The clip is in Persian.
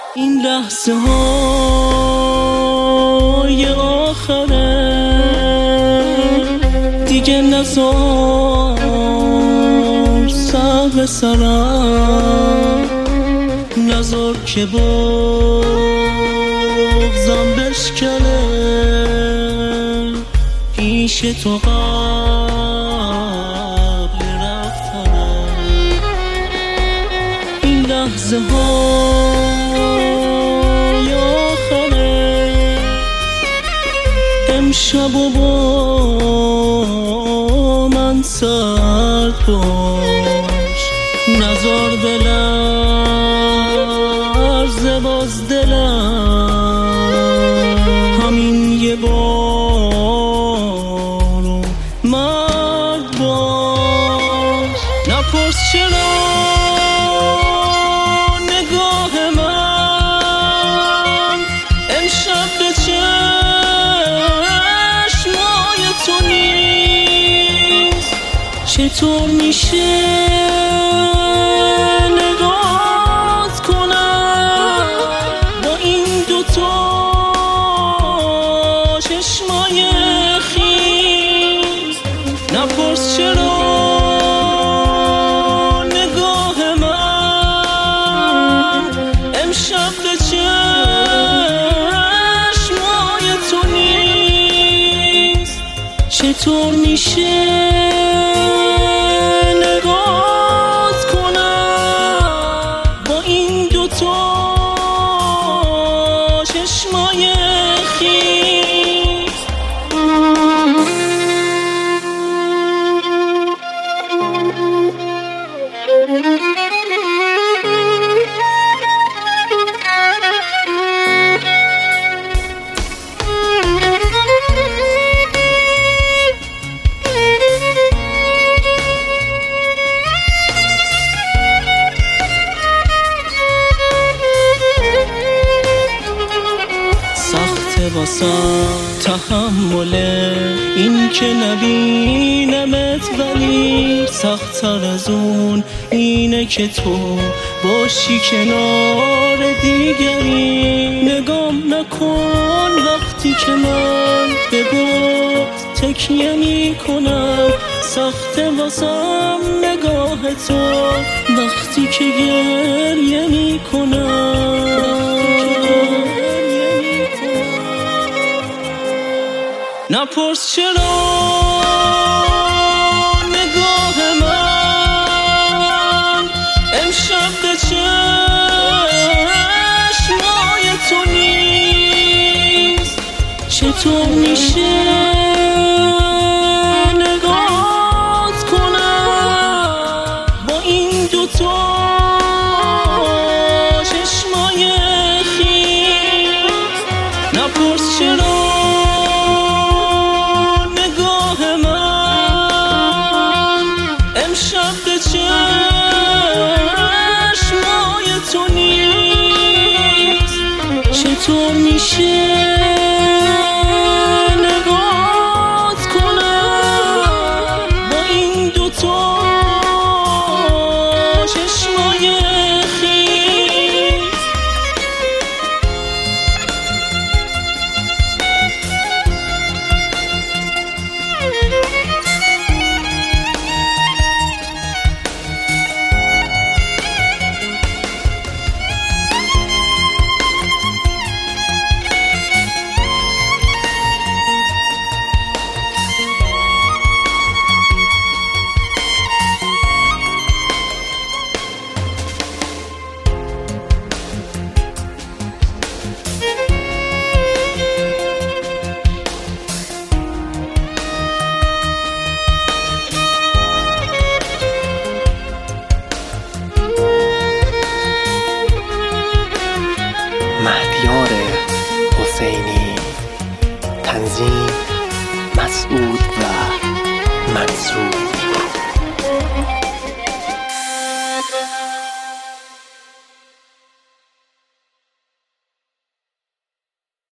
این لحظه های آخره دیگه نزار سر به سرم، نزار که بغضم بشکنه پیش تو قبل رفتنم. این لحظه های آخره امشب و با من سرد باش، نزار بلرزه باز دلم، همین یه بارو مرد باش. نپرس چرا نگاه من امشب به چشمای تو نیست، چطور میشه نگات کنم با این دوتا چشمای خیس. نپرس چرا نگاه من امشب به چشمای تو نیست، چطور میشه نگات کنم با این دوتا چشمای خیس. واسم تحمل این که نبینمت، ولی سخت‌تر از اون اینه که تو باشی کنار دیگری. نگام نکن وقتی که من به باد تکیه میکنم، سخته واسم نگاه تو وقتی که گریه میکنم. نپرس چرا نگاه من امشب به چشمای تو نیست، چطور میشه نگات کنم با این دوتا چشمای خیس. نپرس چرا امشب به چشمای تو نیست، چطور میشه نگات کنم با این دوتا چشمای خیس. مهدیار حسینی، تنظیم مسعود و منصور.